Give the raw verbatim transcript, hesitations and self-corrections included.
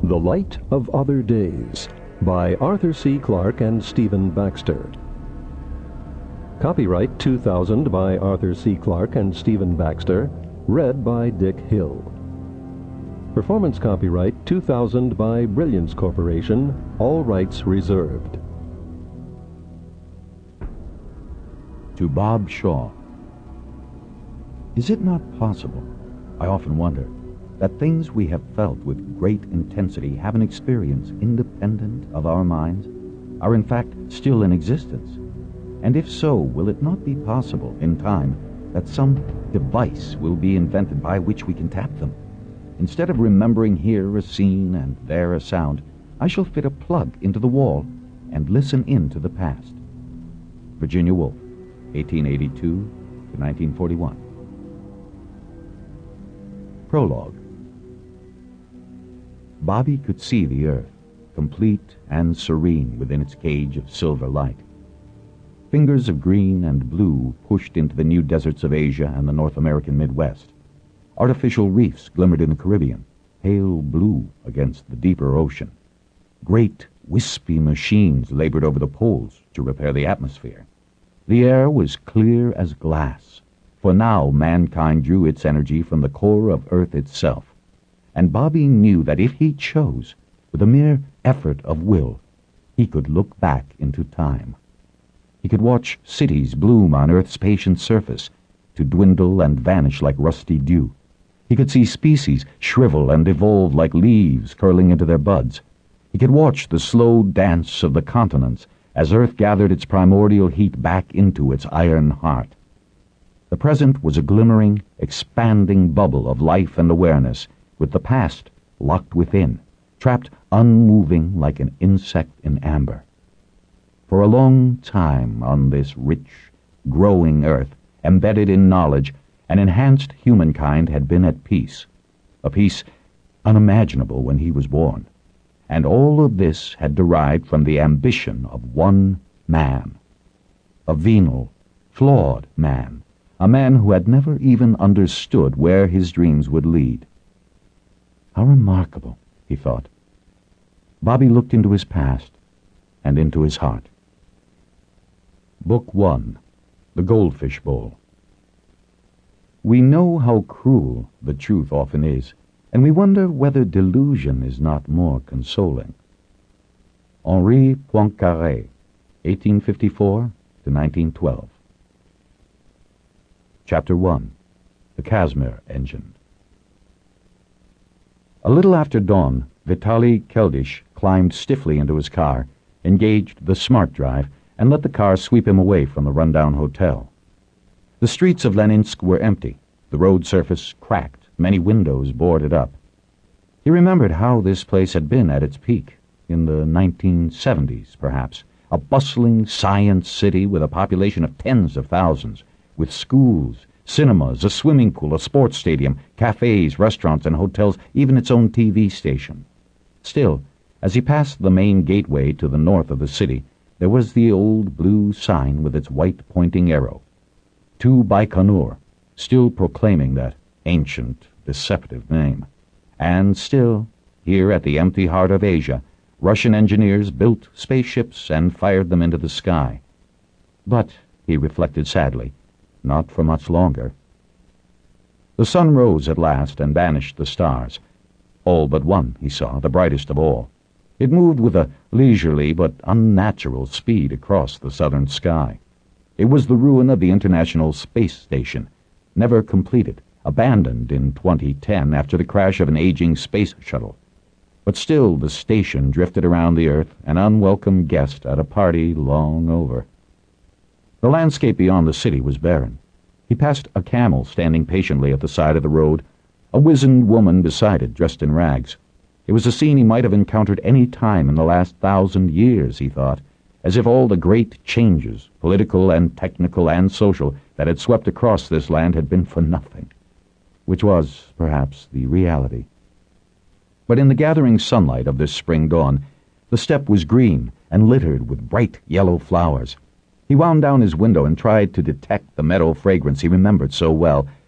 The Light of Other Days by Arthur C. Clarke and Stephen Baxter. Copyright two thousand by Arthur C. Clarke and Stephen Baxter. Read by Dick Hill. Performance copyright two thousand by Brilliance Corporation. All rights reserved. To Bob Shaw. Is it not possible, I often wonder, that things we have felt with great intensity have an experience independent of our minds, are in fact still in existence? And if so, will it not be possible, in time, that some device will be invented by which we can tap them? Instead of remembering here a scene and there a sound, I shall fit a plug into the wall and listen in to the past. Virginia Woolf, eighteen eighty-two to nineteen forty-one. Prologue. Bobby could see the earth, complete and serene within its cage of silver light. Fingers of green and blue pushed into the new deserts of Asia and the North American Midwest. Artificial reefs glimmered in the Caribbean, pale blue against the deeper ocean. Great, wispy machines labored over the poles to repair the atmosphere. The air was clear as glass, for now mankind drew its energy from the core of Earth itself. And Bobby knew that if he chose, with a mere effort of will, he could look back into time. He could watch cities bloom on Earth's patient surface, to dwindle and vanish like rusty dew. He could see species shrivel and evolve like leaves curling into their buds. He could watch the slow dance of the continents as Earth gathered its primordial heat back into its iron heart. The present was a glimmering, expanding bubble of life and awareness, with the past locked within, trapped unmoving like an insect in amber. For a long time on this rich, growing earth, embedded in knowledge, an enhanced humankind had been at peace, a peace unimaginable when he was born. And all of this had derived from the ambition of one man, a venal, flawed man, a man who had never even understood where his dreams would lead. How remarkable, he thought. Bobby looked into his past and into his heart. Book One, The Goldfish Bowl. We know how cruel the truth often is, and we wonder whether delusion is not more consoling. Henri Poincaré, eighteen fifty-four to nineteen twelve. Chapter One, The Casimir Engine. A little after dawn, Vitaly Keldysh climbed stiffly into his car, engaged the smart drive, and let the car sweep him away from the rundown hotel. The streets of Leninsk were empty, the road surface cracked, many windows boarded up. He remembered how this place had been at its peak, in the nineteen seventies, perhaps, a bustling science city with a population of tens of thousands, with schools, cinemas, a swimming pool, a sports stadium, cafes, restaurants, and hotels, even its own T V station. Still, as he passed the main gateway to the north of the city, there was the old blue sign with its white pointing arrow, to Baikonur, still proclaiming that ancient, deceptive name. And still, here at the empty heart of Asia, Russian engineers built spaceships and fired them into the sky. But, he reflected sadly, not for much longer. The sun rose at last and banished the stars. All but one, he saw, the brightest of all. It moved with a leisurely but unnatural speed across the southern sky. It was the ruin of the International Space Station, never completed, abandoned in twenty ten after the crash of an aging space shuttle. But still the station drifted around the Earth, an unwelcome guest at a party long over. The landscape beyond the city was barren. He passed a camel standing patiently at the side of the road, a wizened woman beside it dressed in rags. It was a scene he might have encountered any time in the last thousand years, he thought, as if all the great changes, political and technical and social, that had swept across this land had been for nothing, which was, perhaps, the reality. But in the gathering sunlight of this spring dawn, the steppe was green and littered with bright yellow flowers. He wound down his window and tried to detect the meadow fragrance he remembered so well,